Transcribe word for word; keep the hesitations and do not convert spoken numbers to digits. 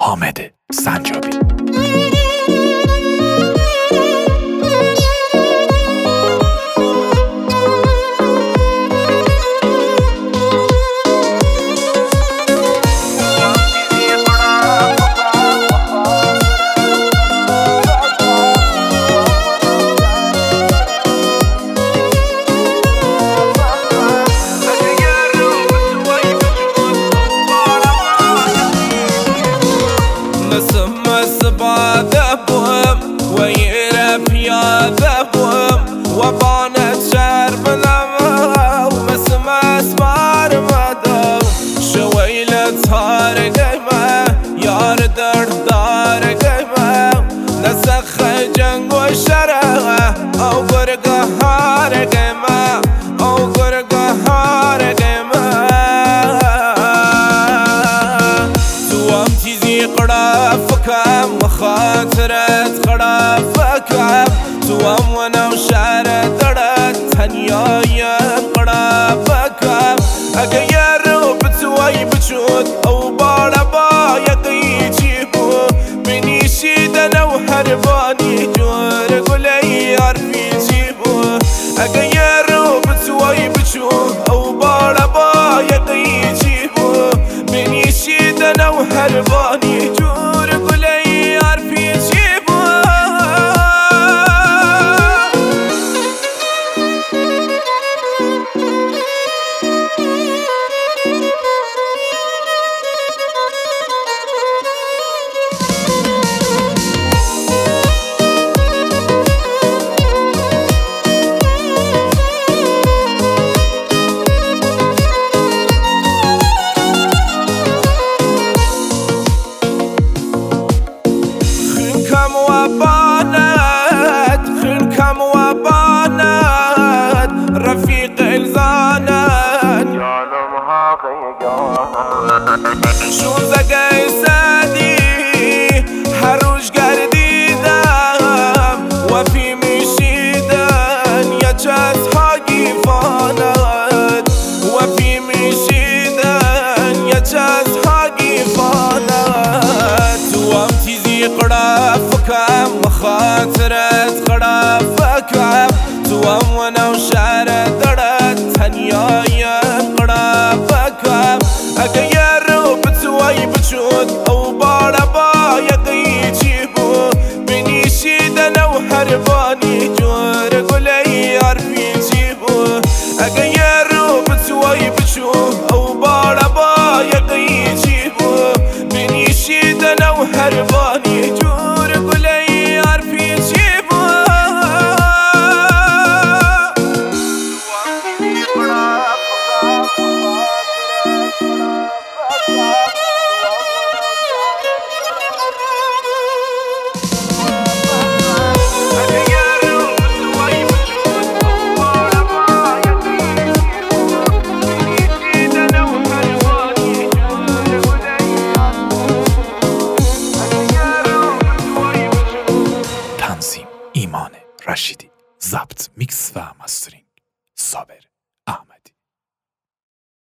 حامد سنجابی. وبانت شرب لما ومسمى اسمار مدام شويلة هار قيمة يار دردار قيمة نسخ جنگ والشرع او قرق هار قيمة او قرق هار قيمة توام تيزي قرافك مخاطرت قرافك توام وانا وشعر درد تنيايا قرابك اغير بتواي بجود او باربا يقي جيبو بني شيدنا وحرباني جور قولي عرفي جيبو اغير بتواي بجود او باربا يقي جيبو بني شيدنا وحرباني جور قولي عرفي جيبو خنكم وبانت رفيق الزانت يعلمها خيجانت شو زقاي سادي حروش قرديدم وفي مشيدن يا جاز حاقي فانت وفي مشيدن يا جاز حاقي فانت وامتزي قرافك مخاطرت قرافك توام وانا وشعر درد تنيايا قرافك اغير بتواي بجود او باربا يقي جيبو بني شيدنا وحرباني جور قولي عرفي جيبو اغير بتواي بجود او باربا يقي جيبو بني شيدنا وحرباني جور قولي عرفي جيبو تنظیم ایمان رشیدی، ضبط میکس و مسترینگ صابر.